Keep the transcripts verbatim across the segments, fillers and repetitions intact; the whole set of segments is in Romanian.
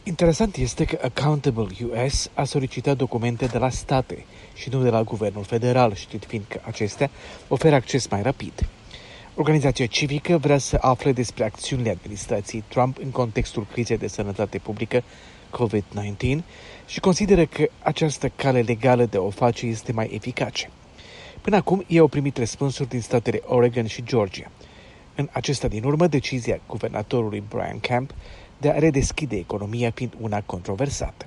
Interesant este că Accountable U S a solicitat documente de la state și nu de la guvernul federal, știind fiind că acestea oferă acces mai rapid. Organizația civică vrea să afle despre acțiunile administrației Trump în contextul crizei de sănătate publică covid nouăsprezece și consideră că această cale legală de a o face este mai eficace. Până acum, ei au primit răspunsuri din statele Oregon și Georgia. În acesta din urmă, decizia guvernatorului Brian Kemp de a redeschide economia fiind una controversată.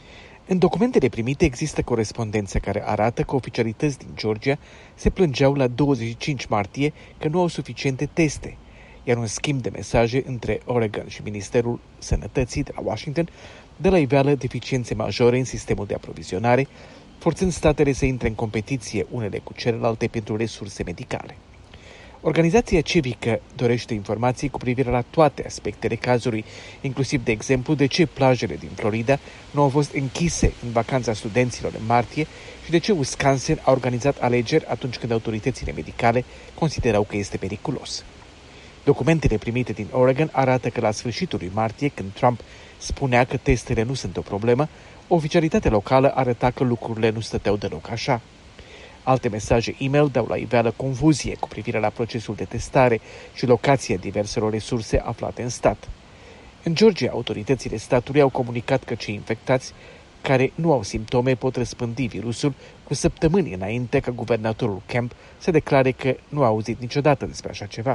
În documentele primite există corespondență care arată că oficialități din Georgia se plângeau la douăzeci și cinci martie că nu au suficiente teste, iar un schimb de mesaje între Oregon și Ministerul Sănătății de la Washington dă la iveală deficiențe majore în sistemul de aprovizionare, forțând statele să intre în competiție unele cu celelalte pentru resurse medicale. Organizația civică dorește informații cu privire la toate aspectele cazului, inclusiv, de exemplu, de ce plajele din Florida nu au fost închise în vacanța studenților în martie și de ce Wisconsin a organizat alegeri atunci când autoritățile medicale considerau că este periculos. Documentele primite din Oregon arată că la sfârșitul lui martie, când Trump spunea că testele nu sunt o problemă, oficialitatea locală arăta că lucrurile nu stăteau deloc așa. Alte mesaje e-mail dau la iveală confuzie cu privire la procesul de testare și locația diverselor resurse aflate în stat. În Georgia, autoritățile statului au comunicat că cei infectați care nu au simptome pot răspândi virusul cu săptămâni înainte ca guvernatorul Kemp să declare că nu a auzit niciodată despre așa ceva.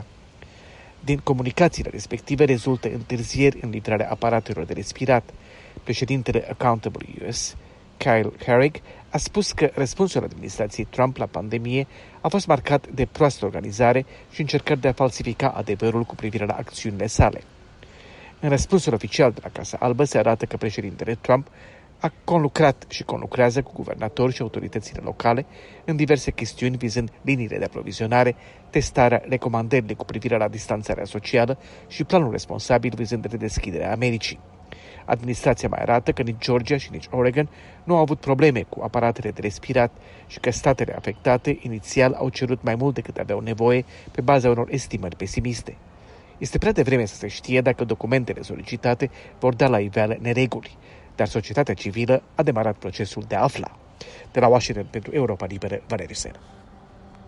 Din comunicațiile respective rezultă întârzieri în livrarea aparatelor de respirat. Președintele Accountable U S, Kyle Herrig, a spus că răspunsul administrației Trump la pandemie a fost marcat de proastă organizare și încercări de a falsifica adevărul cu privire la acțiunile sale. În răspunsul oficial de la Casa Albă se arată că președintele Trump a conlucrat și conlucrează cu guvernatori și autoritățile locale în diverse chestiuni vizând liniile de aprovizionare, testarea, recomandările cu privire la distanțarea socială și planul responsabil vizând redeschiderea Americii. Administrația mai arată că nici Georgia și nici Oregon nu au avut probleme cu aparatele de respirat și că statele afectate inițial au cerut mai mult decât aveau nevoie pe baza unor estimări pesimiste. Este prea devreme să se știe dacă documentele solicitate vor da la iveală nereguli, dar societatea civilă a demarat procesul de a afla. De la Washington pentru Europa Liberă, Valeriu Sen.